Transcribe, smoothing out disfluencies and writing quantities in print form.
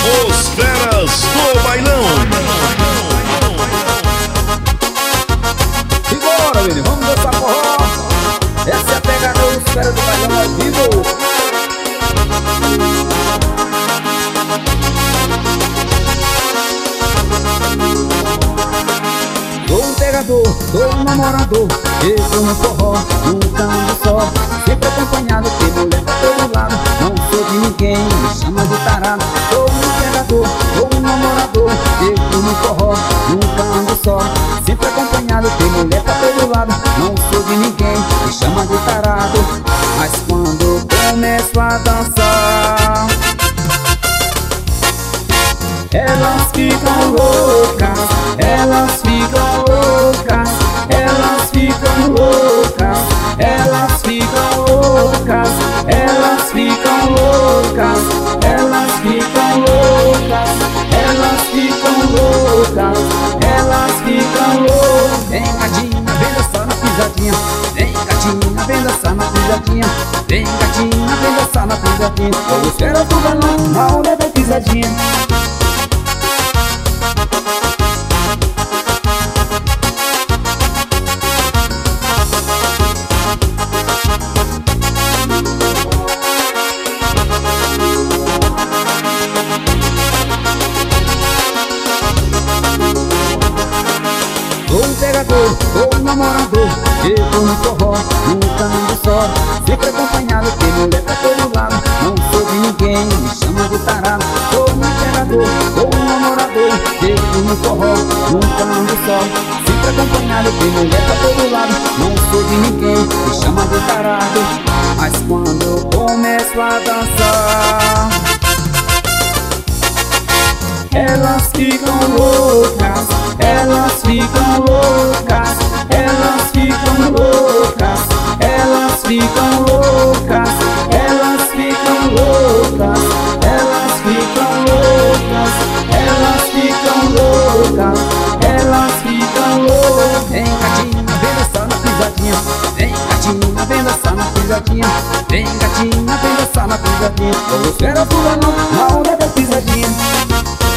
Os feras do bailão. E bora, menino, vamos dançar forró. Essa é a pegada dos feras do bailão ao vivo. Sou um pegador, sou um namorador, eu no forró, num canto só, sempre acompanhado, tem mulher pra todo lado, não sou de ninguém, me chama de tarado. Sou um pegador, sou um namorador, eu no forró, num canto só, sempre acompanhado, tem mulher pra todo lado, não sou de ninguém, me chama de tarado. Mas quando começo a dançar, elas ficam loucas, elas ficam loucas, elas ficam loucas, elas ficam loucas, elas ficam loucas, elas ficam loucas, elas ficam loucas, elas ficam loucas. Vem gatinha, vem dançar na pisadinha, vem gatinha, vem dançar na pisadinha, vem gatinha, vem dançar na pisadinha. Os feras do balão, na onda da pisadinha. Sou um pegador, sou um namorador, eu no forró, num canto só, sempre acompanhado, tem mulher pra todo lado, não sou de ninguém, me chama de tarado. Sou um pegador, sou um namorador, eu no forró, num canto só, sempre acompanhado, tem mulher pra todo lado, não sou de ninguém, me chama de tarado. Mas quando eu começo a dançar, elas ficam loucas, elas ficam loucas, elas ficam loucas, elas ficam loucas, elas ficam loucas, elas ficam loucas, elas ficam loucas, elas ficam loucas. Vem gatinha, vem dançar na pisadinha, vem gatinha, vem dançar na pisadinha, vem gatinha, vem dançar na pisadinha. Os feras do balão, na onda da pisadinha.